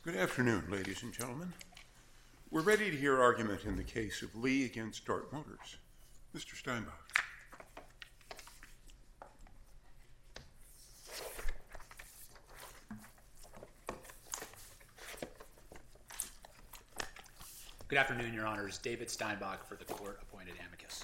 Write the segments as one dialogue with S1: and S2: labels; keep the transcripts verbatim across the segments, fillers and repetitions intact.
S1: Good afternoon, ladies and gentlemen. We're ready to hear argument in the case of Lee against Dart Motors. Mister Steinbach.
S2: Good afternoon, Your Honors. David Steinbach for the court-appointed amicus.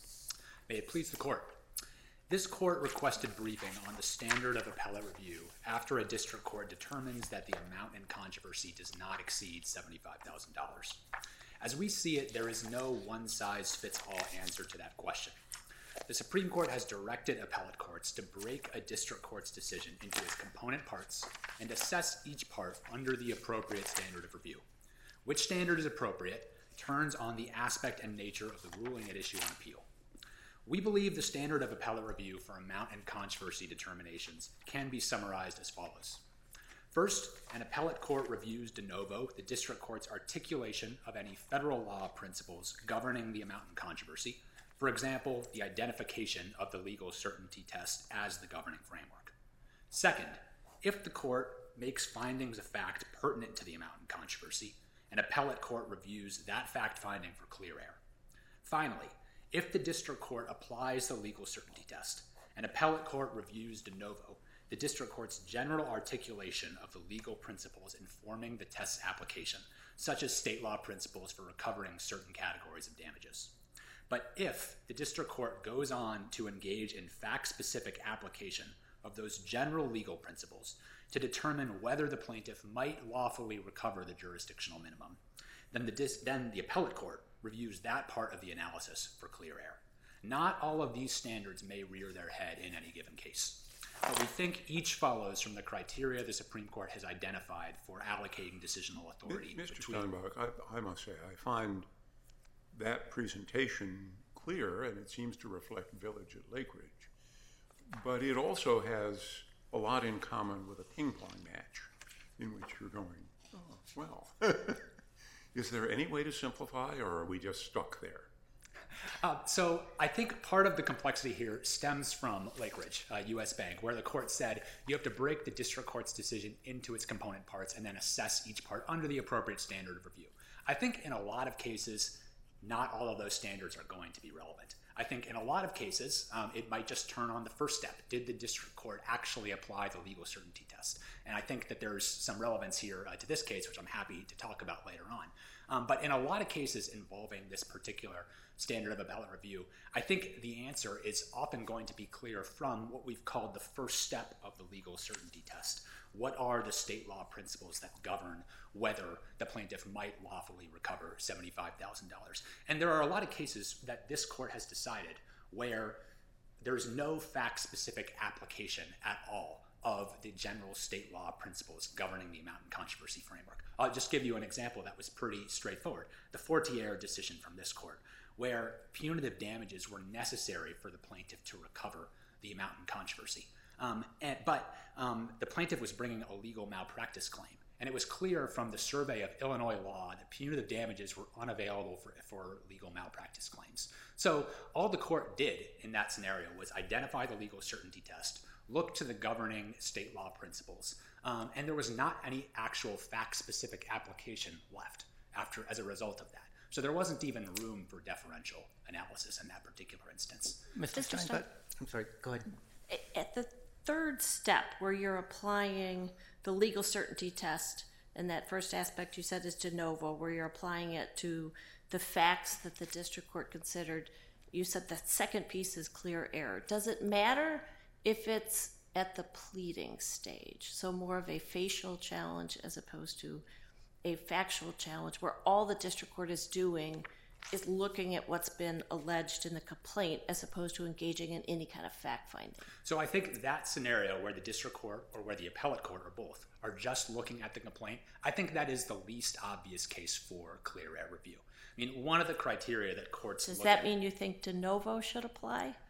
S2: May it please the court. This court requested briefing on the standard of appellate review after a district court determines that the amount in controversy does not exceed seventy-five thousand dollars. As we see it, there is no one-size-fits-all answer to that question. The Supreme Court has directed appellate courts to break a district court's decision into its component parts and assess each part under the appropriate standard of review. Which standard is appropriate turns on the aspect and nature of the ruling at issue on appeal. We believe the standard of appellate review for amount and controversy determinations can be summarized as follows. First, an appellate court reviews de novo the district court's articulation of any federal law principles governing the amount in controversy, for example, the identification of the legal certainty test as the governing framework. Second, if the court makes findings of fact pertinent to the amount in controversy, an appellate court reviews that fact finding for clear error. Finally, if the district court applies the legal certainty test, an appellate court reviews de novo the district court's general articulation of the legal principles informing the test's application, such as state law principles for recovering certain categories of damages. But if the district court goes on to engage in fact-specific application of those general legal principles to determine whether the plaintiff might lawfully recover the jurisdictional minimum, then the, dis- then the appellate court reviews that part of the analysis for clear error. Not all of these standards may rear their head in any given case, but we think each follows from the criteria the Supreme Court has identified for allocating decisional authority.
S1: Mister
S2: Between...
S1: Steinbach, I, I must say, I find that presentation clear, and it seems to reflect Village at Lake Ridge. But it also has a lot in common with a ping pong match in which you're going, oh, well. Is there any way to simplify, or are we just stuck there?
S2: Uh, so I think part of the complexity here stems from Lake Ridge, uh, U S Bank, where the court said you have to break the district court's decision into its component parts and then assess each part under the appropriate standard of review. I think in a lot of cases, not all of those standards are going to be relevant. I think in a lot of cases, um, it might just turn on the first step. Did the district court actually apply the legal certainty test? And I think that there's some relevance here uh, to this case, which I'm happy to talk about later on. Um, but in a lot of cases involving this particular standard of appellate review, I think the answer is often going to be clear from what we've called the first step of the legal certainty test. What are the state law principles that govern whether the plaintiff might lawfully recover seventy-five thousand dollars? And there are a lot of cases that this court has decided where there's no fact-specific application at all of the general state law principles governing the amount in controversy framework. I'll just give you an example that was pretty straightforward. The Fortier decision from this court, where punitive damages were necessary for the plaintiff to recover the amount in controversy. Um, and, but um, the plaintiff was bringing a legal malpractice claim. And it was clear from the survey of Illinois law that punitive damages were unavailable for, for legal malpractice claims. So all the court did in that scenario was identify the legal certainty test, look to the governing state law principles, um, and there was not any actual fact-specific application left after as a result of that. So there wasn't even room for deferential analysis in that particular instance.
S3: Mister Steinbach, I'm sorry, go ahead.
S4: At the third step, where you're applying the legal certainty test, and that first aspect you said is de novo, where you're applying it to the facts that the district court considered, you said that second piece is clear error. Does it matter if it's at the pleading stage, so more of a facial challenge as opposed to a factual challenge, where all the district court is doing is looking at what's been alleged in the complaint as opposed to engaging in any kind of fact-finding?
S2: So I think that scenario where the district court or where the appellate court or both are just looking at the complaint, I think that is the least obvious case for clear error review. I mean, one of the criteria that courts
S4: Does
S2: look
S4: that
S2: at,
S4: mean you think de novo should apply?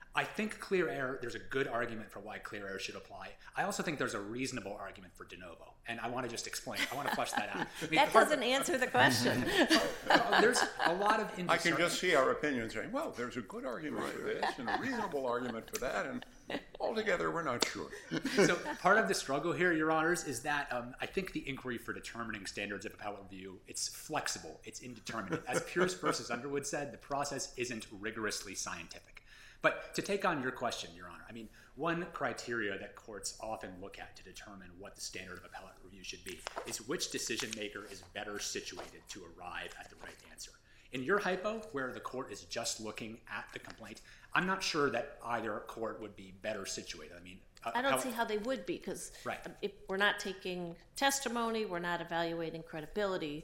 S2: I think clear error, there's a good argument for why clear error should apply. I also think there's a reasonable argument for de novo. And I want to just explain. I want to flesh that out. I mean,
S4: that doesn't answer the question.
S2: There's a lot of
S1: I can just see our opinions saying, well, there's a good argument for this and a reasonable argument for that, and altogether we're not sure.
S2: So part of the struggle here, Your Honors, is that um, I think the inquiry for determining standards of appellate review, it's flexible, it's indeterminate. As Pierce versus Underwood said, the process isn't rigorously scientific. But to take on your question, Your Honor, I mean, one criteria that courts often look at to determine what the standard of appellate review should be is which decision maker is better situated to arrive at the right answer. In your hypo, where the court is just looking at the complaint, I'm not sure that either court would be better situated. I mean, uh,
S4: I don't see how they would be, because
S2: right.
S4: if we're not taking testimony, we're not evaluating credibility,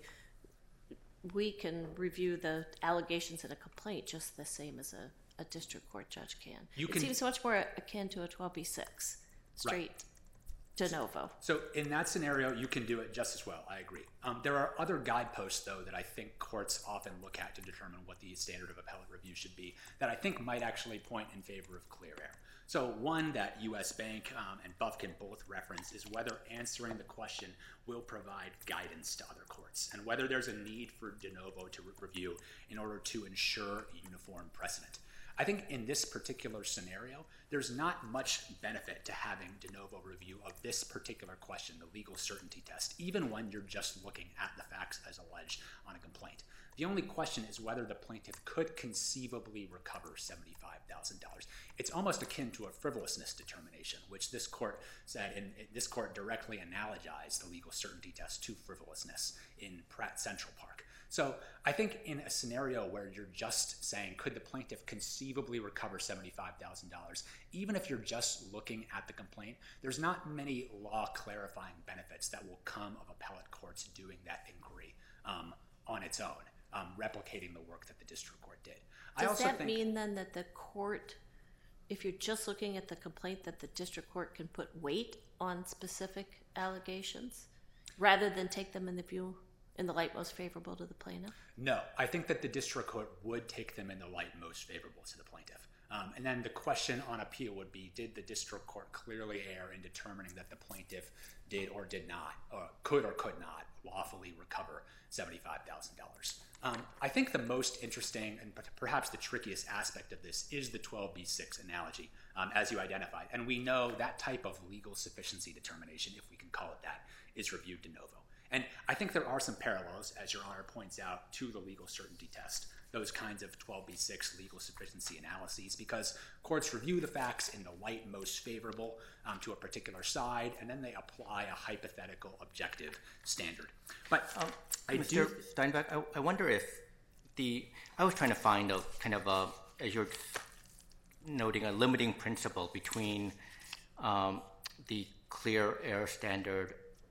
S4: we can review the allegations in a complaint just the same as a a district court judge can.
S2: You
S4: it
S2: can,
S4: seems much more akin to a twelve B six, straight
S2: right.
S4: de novo.
S2: So in that scenario, you can do it just as well. I agree. Um, there are other guideposts, though, that I think courts often look at to determine what the standard of appellate review should be that I think might actually point in favor of clear error. So one that U S Bank um, and Bufkin both reference is whether answering the question will provide guidance to other courts and whether there's a need for de novo to re- review in order to ensure uniform precedent. I think in this particular scenario, there's not much benefit to having de novo review of this particular question, the legal certainty test, even when you're just looking at the facts as alleged on a complaint. The only question is whether the plaintiff could conceivably recover seventy-five thousand dollars. It's almost akin to a frivolousness determination, which this court said, and this court directly analogized the legal certainty test to frivolousness in Pratt Central Park. So I think in a scenario where you're just saying, could the plaintiff conceivably recover seventy-five thousand dollars, even if you're just looking at the complaint, there's not many law-clarifying benefits that will come of appellate courts doing that inquiry um, on its own, um, replicating the work that the district court did.
S4: Does
S2: I also
S4: that
S2: think,
S4: mean then that the court, if you're just looking at the complaint, that the district court can put weight on specific allegations rather than take them in the view in the light most favorable to the plaintiff?
S2: No, I think that the district court would take them in the light most favorable to the plaintiff. Um, and then the question on appeal would be, did the district court clearly err in determining that the plaintiff did or did not, or could or could not lawfully recover seventy-five thousand dollars? Um, I think the most interesting and perhaps the trickiest aspect of this is the twelve B six analogy, um, as you identified. And we know that type of legal sufficiency determination, if we can call it that, is reviewed de novo. And I think there are some parallels, as Your Honor points out, to the legal certainty test, those kinds of twelve B six legal sufficiency analyses, because courts review the facts in the light most favorable um, to a particular side, and then they apply a hypothetical objective standard. But um, I
S3: Mister
S2: do...
S3: Steinbach, I, I wonder if the, I was trying to find a kind of a, as you're noting, a limiting principle between um, the clear error standard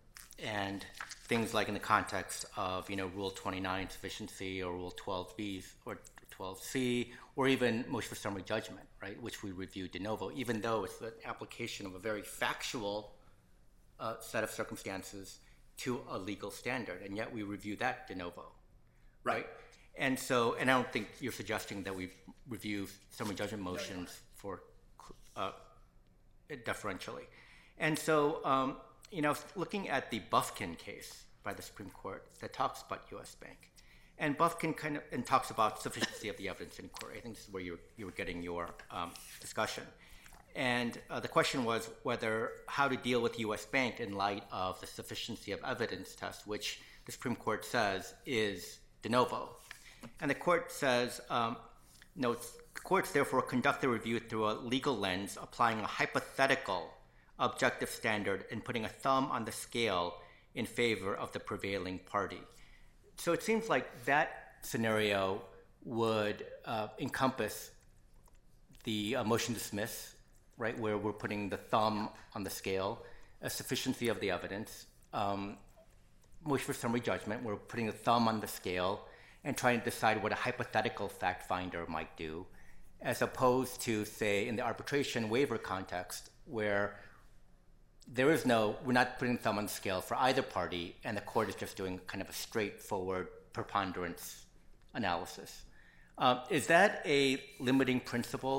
S3: and things like in the context of, you know, Rule twenty-nine sufficiency or Rule twelve B or twelve C, or even motion for summary judgment, right, which we review de novo, even though it's the application of a very factual uh, set of circumstances to a legal standard, and yet we review that de novo, right? right? And so, and I don't think you're suggesting that we review summary judgment motions for uh, deferentially. And so, um, you know, looking at the Bufkin case by the Supreme Court that talks about U S Bank, and Bufkin kind of and talks about sufficiency of the evidence inquiry. I think this is where you were, you were getting your um, discussion. And uh, the question was whether how to deal with U S Bank in light of the sufficiency of evidence test, which the Supreme Court says is de novo. And the court says, um, notes, courts therefore conduct the review through a legal lens, applying a hypothetical objective standard and putting a thumb on the scale in favor of the prevailing party. So it seems like that scenario would uh, encompass the uh, motion to dismiss, right, where we're putting the thumb on the scale, a sufficiency of the evidence, um, motion for summary judgment, we're putting the thumb on the scale and trying to decide what a hypothetical fact finder might do, as opposed to, say, in the arbitration waiver context, where there is no, we're not putting the thumb on the scale for either party, and the court is just doing kind of a straightforward preponderance analysis. Um, is that a limiting principle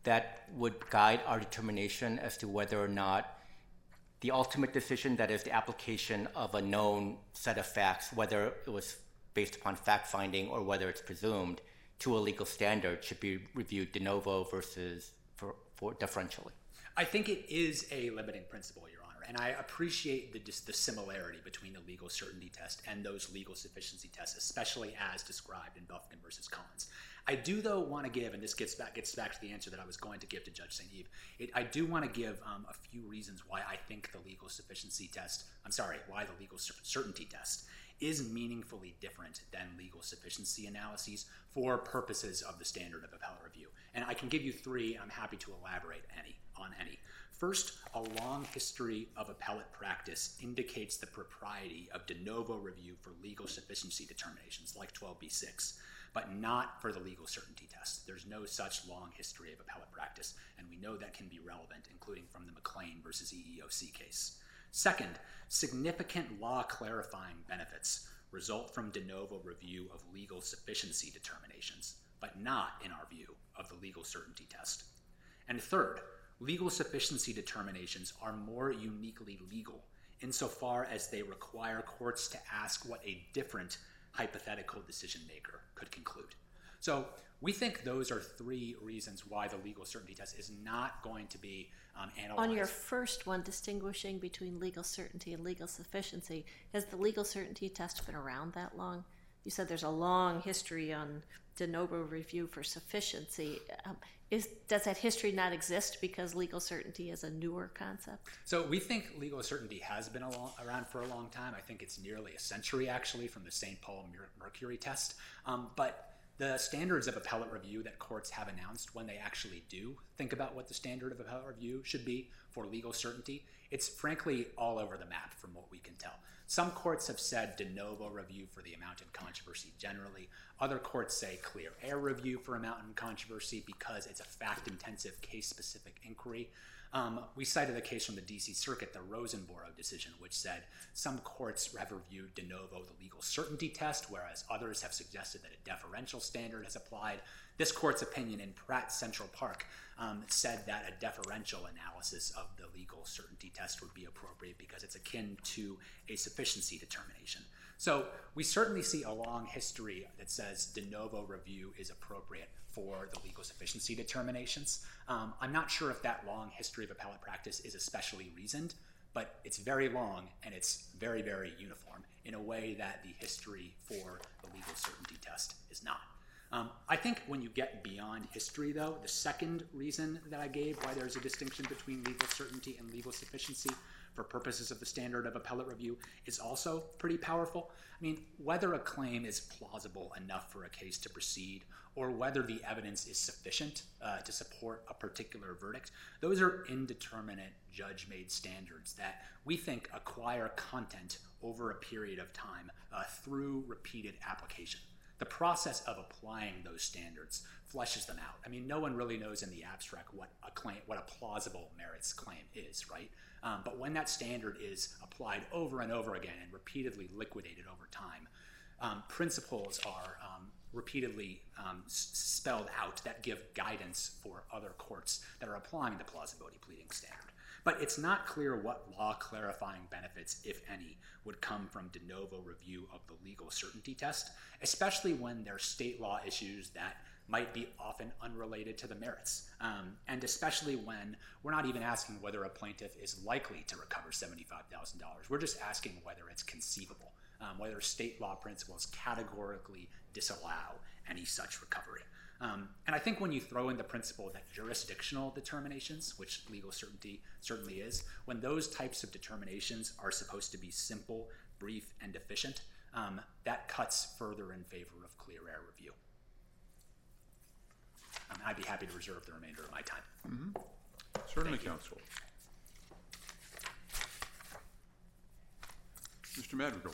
S3: that would guide our determination as to whether or not the ultimate decision, that is the application of a known set of facts, whether it was based upon fact-finding or whether it's presumed, to a legal standard should be reviewed de novo versus for, for deferentially?
S2: I think it is a limiting principle, Your Honor, and I appreciate the, the similarity between the legal certainty test and those legal sufficiency tests, especially as described in Bufkin versus Collins. I do, though, want to give, and this gets back gets back to the answer that I was going to give to Judge Saint Eve, it, I do want to give um, a few reasons why I think the legal sufficiency test, I'm sorry, why the legal certainty test is meaningfully different than legal sufficiency analyses for purposes of the standard of appellate review. And I can give you three, and I'm happy to elaborate any on any. First, a long history of appellate practice indicates the propriety of de novo review for legal sufficiency determinations like twelve B six, but not for the legal certainty test. There's no such long history of appellate practice, and we know that can be relevant, including from the McLean versus E E O C case. Second, significant law clarifying benefits result from de novo review of legal sufficiency determinations, but not, in our view, of the legal certainty test. And third, legal sufficiency determinations are more uniquely legal insofar as they require courts to ask what a different hypothetical decision maker could conclude. So we think those are three reasons why the legal certainty test is not going to be um, analyzed.
S4: On your first one, distinguishing between legal certainty and legal sufficiency, has the legal certainty test been around that long? You said there's a long history on de novo review for sufficiency. Um, is, does that history not exist because legal certainty is a newer concept?
S2: So we think legal certainty has been a long, around for a long time. I think it's nearly a century, actually, from the Saint Paul Mercury test. Um, but the standards of appellate review that courts have announced, when they actually do think about what the standard of appellate review should be for legal certainty, it's frankly all over the map from what we can tell. Some courts have said de novo review for the amount in controversy generally. Other courts say clear air review for amount in controversy because it's a fact-intensive, case-specific inquiry. Um, we cited a case from the D C Circuit, the Rosenborough decision, which said some courts have reviewed de novo the legal certainty test, whereas others have suggested that a deferential standard has applied. This court's opinion in Pratt Central Park um, said that a deferential analysis of the legal certainty test would be appropriate because it's akin to a sufficiency determination. So we certainly see a long history that says de novo review is appropriate for the legal sufficiency determinations. Um, I'm not sure if that long history of appellate practice is especially reasoned, but it's very long and it's very, very uniform in a way that the history for the legal certainty test is not. Um, I think when you get beyond history, though, the second reason that I gave why there's a distinction between legal certainty and legal sufficiency for purposes of the standard of appellate review is also pretty powerful. I mean, whether a claim is plausible enough for a case to proceed or whether the evidence is sufficient uh, to support a particular verdict, those are indeterminate judge-made standards that we think acquire content over a period of time uh, through repeated application. The process of applying those standards fleshes them out. I mean, no one really knows in the abstract what a claim, what a plausible merits claim is, right? Um, but when that standard is applied over and over again and repeatedly liquidated over time, um, principles are um, repeatedly um, s- spelled out that give guidance for other courts that are applying the plausibility pleading standard. But it's not clear what law-clarifying benefits, if any, would come from de novo review of the legal certainty test, especially when there are state law issues that might be often unrelated to the merits, um, and especially when we're not even asking whether a plaintiff is likely to recover seventy-five thousand dollars. We're just asking whether it's conceivable, um, whether state law principles categorically disallow any such recovery. Um, and I think when you throw in the principle that jurisdictional determinations, which legal certainty certainly is, when those types of determinations are supposed to be simple, brief, and efficient, um, that cuts further in favor of clear air review. Um, I'd be happy to reserve the remainder of my time.
S1: Mm-hmm. Certainly, counsel. Mister Madrigal.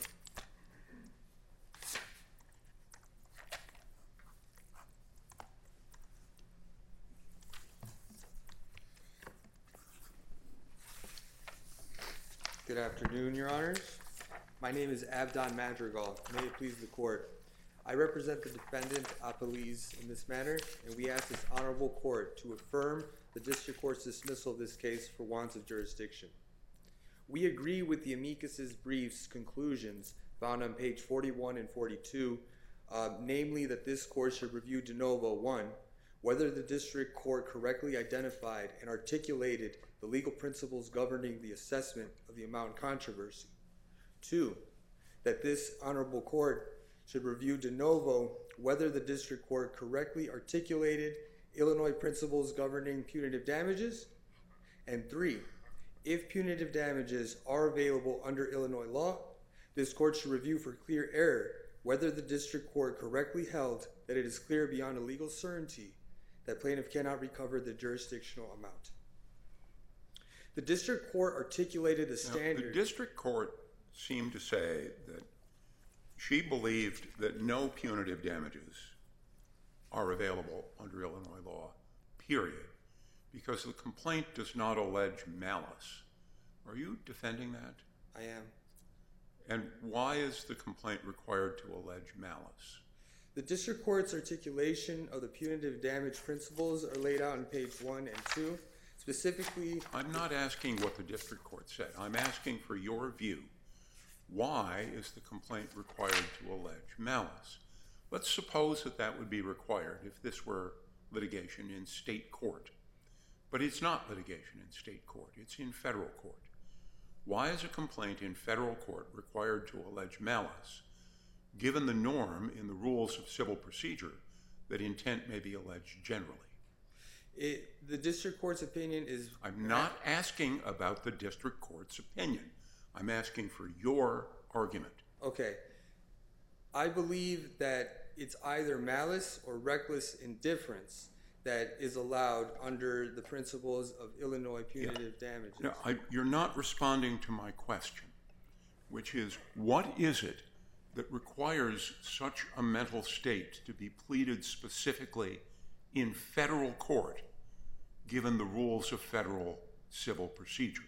S5: Good afternoon, Your Honors. My name is Abdon Madrigal. May it please the Court. I represent the defendant appellees in this matter, and we ask this honorable court to affirm the district court's dismissal of this case for want of jurisdiction. We agree with the amicus's brief's conclusions found on page forty-one and forty-two, uh, namely that this court should review de novo, one, whether the district court correctly identified and articulated the legal principles governing the assessment of the amount in controversy. Two, that this honorable court should review de novo whether the district court correctly articulated Illinois principles governing punitive damages. And three, if punitive damages are available under Illinois law, this court should review for clear error whether the district court correctly held that it is clear beyond a legal certainty that plaintiff cannot recover the jurisdictional amount. The district court articulated the standard.
S1: Now, the district court seemed to say that she believed that no punitive damages are available under Illinois law, period, because the complaint does not allege malice. Are you defending that?
S5: I am.
S1: And why is the complaint required to allege malice?
S5: The district court's articulation of the punitive damage principles are laid out on page one and two. Specifically,
S1: I'm not asking what the district court said. I'm asking for your view. Why is the complaint required to allege malice? Let's suppose that that would be required if this were litigation in state court. But it's not litigation in state court. It's in federal court. Why is a complaint in federal court required to allege malice, given the norm in the rules of civil procedure that intent may be alleged generally?
S5: It, the district court's opinion is...
S1: I'm not asking about the district court's opinion. I'm asking for your argument.
S5: Okay. I believe that it's either malice or reckless indifference that is allowed under the principles of Illinois punitive yeah. damages.
S1: No, I, you're not responding to my question, which is, what is it that requires such a mental state to be pleaded specifically in federal court, given the rules of federal civil procedure?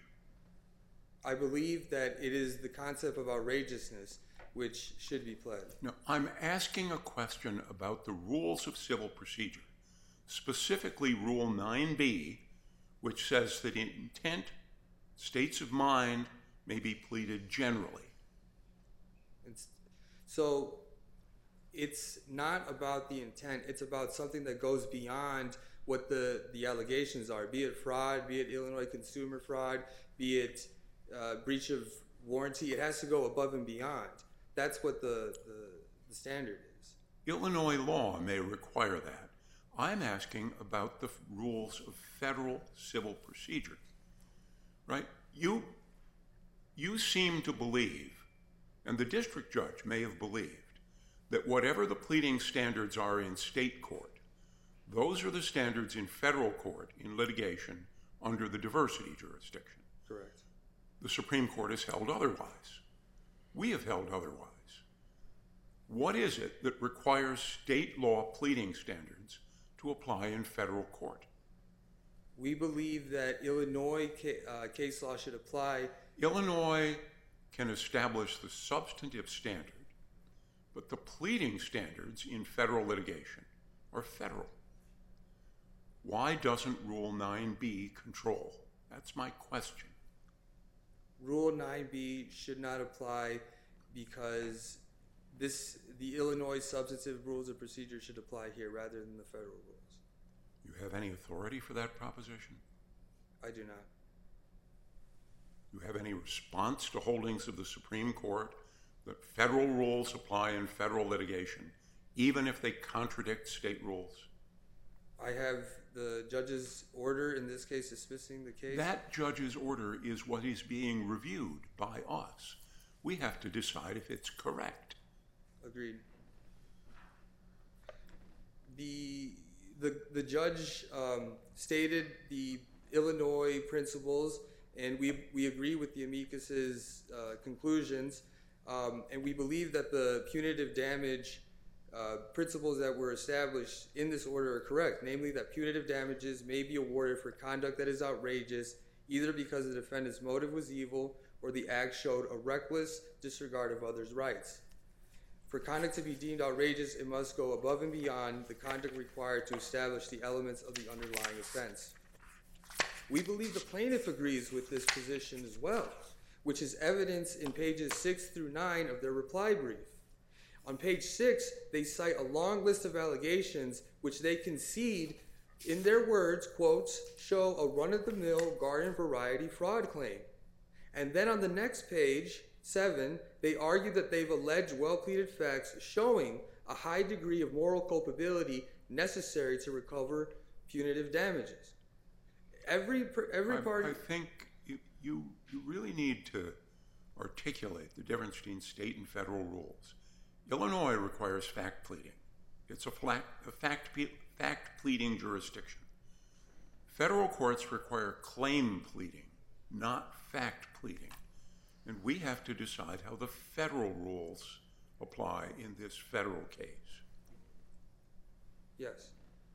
S5: I believe that it is the concept of outrageousness which should be pled.
S1: No, I'm asking a question about the rules of civil procedure, specifically Rule nine B, which says that intent, states of mind, may be pleaded generally.
S5: It's, so it's not about the intent. It's about something that goes beyond what the, the allegations are, be it fraud, be it Illinois consumer fraud, be it uh, breach of warranty. It has to go above and beyond. That's what the, the, the standard is.
S1: Illinois law may require that. I'm asking about the f- rules of federal civil procedure, right? You, you seem to believe, and the district judge may have believed, that whatever the pleading standards are in state court, those are the standards in federal court in litigation under the diversity jurisdiction.
S5: Correct.
S1: The Supreme Court has held otherwise. We have held otherwise. What is it that requires state law pleading standards to apply in federal court?
S5: We believe that Illinois ca- uh, case law should apply.
S1: Illinois can establish the substantive standard, but the pleading standards in federal litigation are federal. Why doesn't Rule nine B control? That's my question.
S5: Rule nine B should not apply because this the Illinois substantive rules of procedure should apply here rather than the federal rules.
S1: You have any authority for that proposition?
S5: I do not.
S1: You have any response to holdings of the Supreme Court that federal rules apply in federal litigation, even if they contradict state rules?
S5: I have the judge's order, in this case, dismissing the case.
S1: That judge's order is what is being reviewed by us. We have to decide if it's correct.
S5: Agreed. The the the judge um, stated the Illinois principles, and we we agree with the amicus's uh, conclusions, um, and we believe that the punitive damage uh, principles that were established in this order are correct. Namely, that punitive damages may be awarded for conduct that is outrageous, either because the defendant's motive was evil or the act showed a reckless disregard of others' rights. For conduct to be deemed outrageous, it must go above and beyond the conduct required to establish the elements of the underlying offense. We believe the plaintiff agrees with this position as well, which is evidenced in pages six through nine of their reply brief. On page six, they cite a long list of allegations which they concede, in their words, quotes, show a run-of-the-mill garden variety fraud claim. And then on the next page, seven, they argue that they've alleged well-pleaded facts showing a high degree of moral culpability necessary to recover punitive damages. Every every
S1: I,
S5: party...
S1: I think you, you, you really need to articulate the difference between state and federal rules. Illinois requires fact pleading. It's a, flat, a fact, fact pleading jurisdiction. Federal courts require claim pleading, not fact pleading. And we have to decide how the federal rules apply in this federal case.
S5: Yes.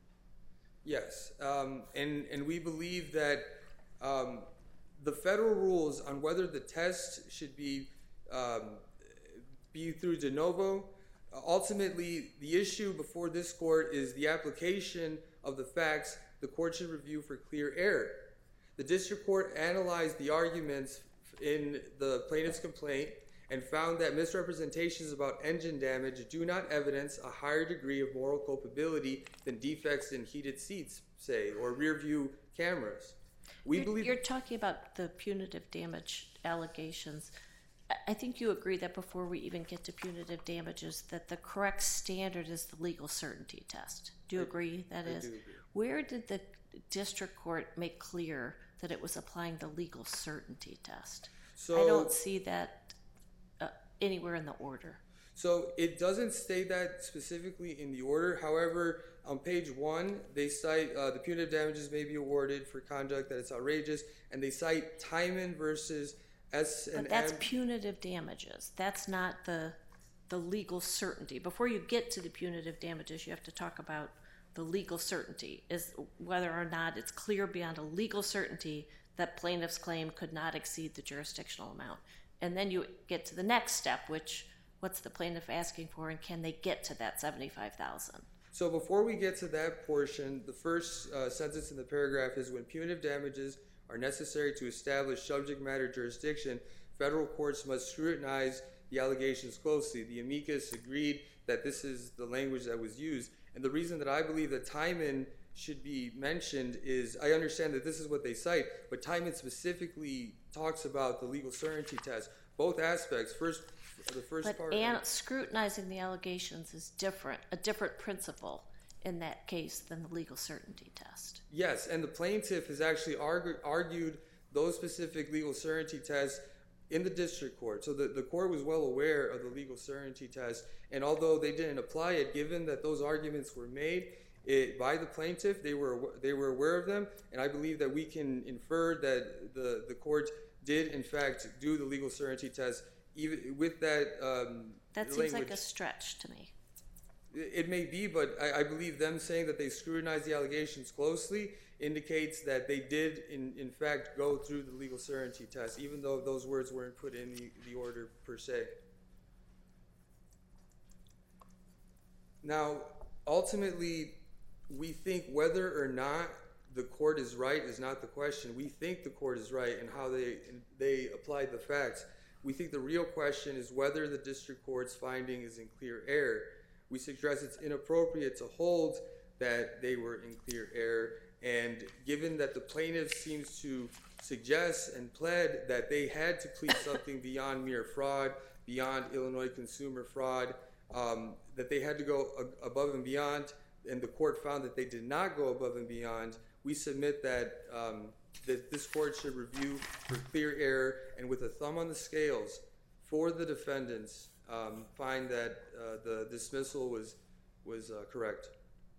S5: Yes. Um, and, and we believe that um, the federal rules on whether the test should be, um, be through de novo, uh, ultimately the issue before this court is the application of the facts the court should review for clear error. The district court analyzed the arguments in the plaintiff's complaint and found that misrepresentations about engine damage do not evidence a higher degree of moral culpability than defects in heated seats, say, or rear view cameras. We
S4: you're,
S5: believe
S4: you're talking about the punitive damage allegations. I think you agree that before we even get to punitive damages, that the correct standard is the legal certainty test. Do you
S5: I,
S4: agree that
S5: I
S4: is?
S5: Do agree.
S4: Where did the district court make clear that it was applying the legal certainty test?
S5: So,
S4: I don't see that uh, anywhere in the order.
S5: So it doesn't state that specifically in the order. However, on page one, they cite uh, the punitive damages may be awarded for conduct that is outrageous, and they cite Timon versus S and M.
S4: But that's punitive damages. That's not the the legal certainty. Before you get to the punitive damages, you have to talk about the legal certainty, is whether or not it's clear beyond a legal certainty that plaintiff's claim could not exceed the jurisdictional amount. And then you get to the next step, which what's the plaintiff asking for, and can they get to that seventy-five thousand dollars?
S5: So before we get to that portion, the first uh, sentence in the paragraph is when punitive damages are necessary to establish subject matter jurisdiction, federal courts must scrutinize the allegations closely. The amicus agreed that this is the language that was used. And the reason that I believe that Timon should be mentioned is, I understand that this is what they cite, but Timon specifically talks about the legal certainty test. Both aspects, first, the first
S4: but
S5: part.
S4: And scrutinizing the allegations is different, a different principle in that case than the legal certainty test.
S5: Yes, and the plaintiff has actually argu- argued those specific legal certainty tests in the district court. So the, the court was well aware of the legal certainty test, and although they didn't apply it, given that those arguments were made it, by the plaintiff, they were they were aware of them, and I believe that we can infer that the, the court did, in fact, do the legal certainty test, even with that um,
S4: That seems
S5: language.
S4: like a stretch to me.
S5: It may be, but I, I believe them saying that they scrutinized the allegations closely indicates that they did, in, in fact, go through the legal certainty test, even though those words weren't put in the, the order per se. Now, ultimately, we think whether or not the court is right is not the question. We think the court is right in how they they applied the facts. We think the real question is whether the district court's finding is in clear error. We suggest it's inappropriate to hold that they were in clear error, and given that the plaintiff seems to suggest and pled that they had to plead something beyond mere fraud, beyond Illinois consumer fraud, um, that they had to go a- above and beyond, and the court found that they did not go above and beyond, we submit that um, that this court should review for clear error, and with a thumb on the scales for the defendants, um, find that uh, the dismissal was was uh, correct.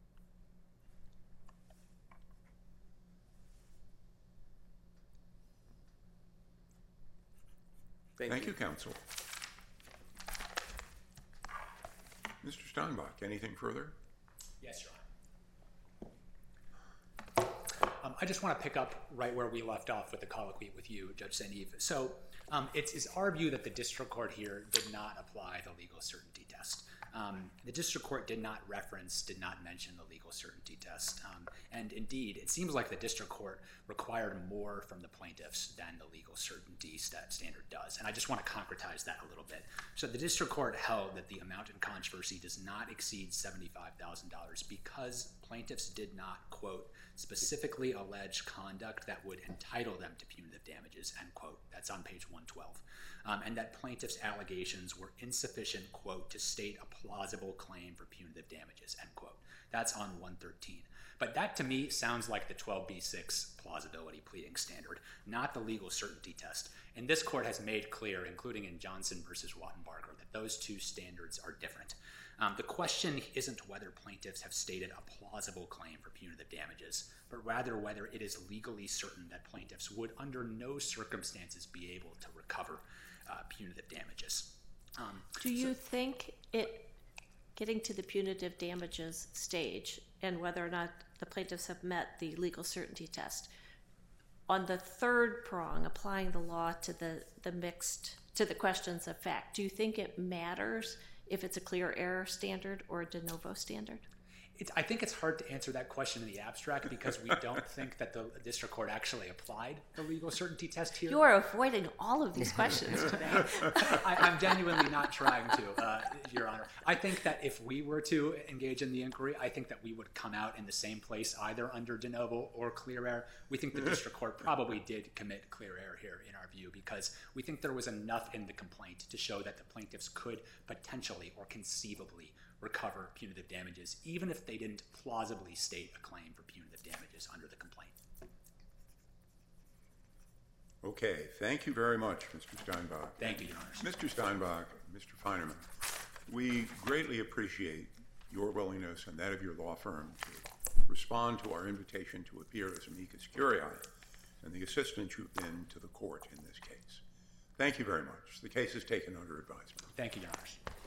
S5: Thank,
S1: Thank
S5: you.
S1: you, counsel. Mister Steinbach, anything further?
S2: Yes, Your Honor. Um, I just want to pick up right where we left off with the colloquy with you, Judge Saint Eve. So Um, it's, it's our view that the district court here did not apply the legal certainty test. Um, the district court did not reference, did not mention the legal certainty test. Um, and indeed, it seems like the district court required more from the plaintiffs than the legal certainty st- standard does. And I just want to concretize that a little bit. So the district court held that the amount in controversy does not exceed seventy-five thousand dollars because plaintiffs did not, quote, specifically allege conduct that would entitle them to punitive damages, end quote. That's on page one twelve. Um, and that plaintiffs' allegations were insufficient, quote, to state a plausible claim for punitive damages, end quote. That's on one thirteen. But that to me sounds like the twelve B six plausibility pleading standard, not the legal certainty test. And this court has made clear, including in Johnson versus Wattenbarger, that those two standards are different. Um, the question isn't whether plaintiffs have stated a plausible claim for punitive damages, but rather whether it is legally certain that plaintiffs would under no circumstances be able to recover uh, punitive damages. Um,
S4: Do you
S2: so,
S4: think it, getting to the punitive damages stage and whether or not the plaintiffs have met the legal certainty test, on the third prong, applying the law to the, the mixed, to the questions of fact, do you think it matters if it's a clear error standard or a de novo standard?
S2: It's, I think it's hard to answer that question in the abstract because we don't think that the district court actually applied the legal certainty test here.
S4: You are avoiding all of these questions today.
S2: I, I'm genuinely not trying to, uh, Your Honor. I think that if we were to engage in the inquiry, I think that we would come out in the same place, either under de novo or clear error. We think the district court probably did commit clear error here in our view because we think there was enough in the complaint to show that the plaintiffs could potentially or conceivably recover punitive damages, even if they didn't plausibly state a claim for punitive damages under the complaint.
S1: Okay, thank you very much, Mister Steinbach.
S2: Thank you, Your Honors.
S1: Mister Steinbach, Mister Feinerman, we greatly appreciate your willingness and that of your law firm to respond to our invitation to appear as amicus curiae and the assistance you've been to the court in this case. Thank you very much. The case is taken under advisement.
S2: Thank you, Your Honors.